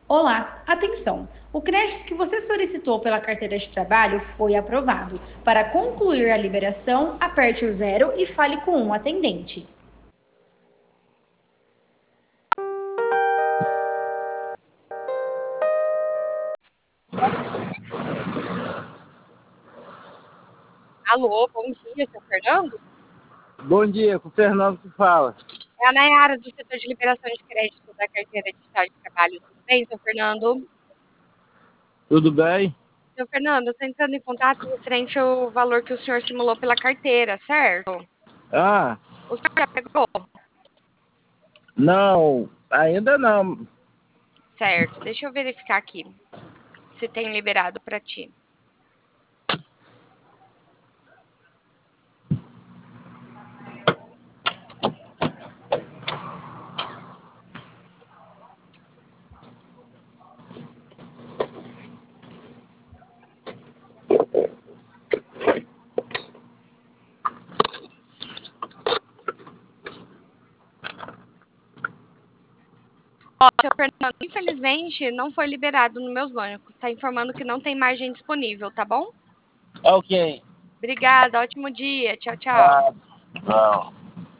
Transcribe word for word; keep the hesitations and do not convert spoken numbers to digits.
Olá, atenção! O crédito que você solicitou pela carteira de trabalho foi aprovado. Para concluir a liberação, aperte o zero e fale com um atendente. Alô, bom dia, seu Fernando? Bom dia, com o Fernando que fala. É a Nayara do setor de liberação de crédito da carteira digital de trabalho. Tudo bem, seu Fernando? Tudo bem? Seu Fernando, eu estou entrando em contato referente ao valor que o senhor simulou pela carteira, certo? Ah, O senhor já pegou? não, ainda não. Certo, deixa eu verificar aqui se tem liberado para ti. Ó, seu Fernando, infelizmente não foi liberado nos meus bancos. Está informando que não tem margem disponível, tá bom? Ok. Obrigada, ótimo dia. Tchau, tchau. Ah, não.